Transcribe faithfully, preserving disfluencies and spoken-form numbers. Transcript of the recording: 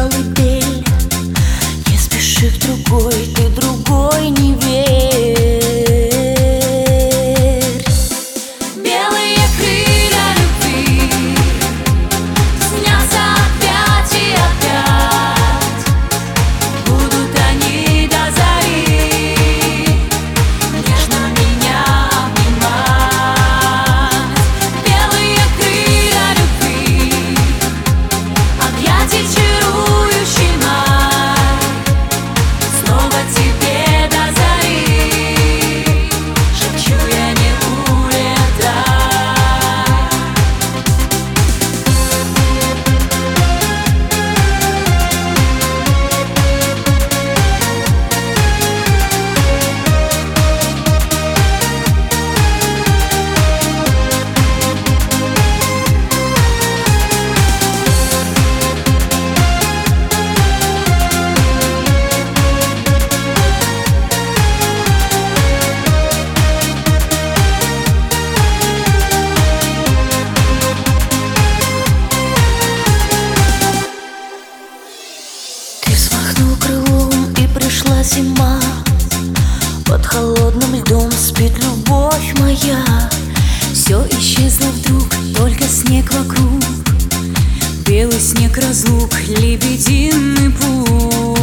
колыбель. Не спеши к другой, ты другой не верь. Белые крылья любви снятся опять и опять. Будут они до зари нежно меня обнимать. Белые крылья любви, объятий чарующий май. Снова тебе до зари шепчу я: не улетай. Ты взмахнул крылом, и пришла зима. Под холодным льдом спит любовь моя. Все исчезло вдруг, только снег вокруг. Белый снег разлук, лебединый путь.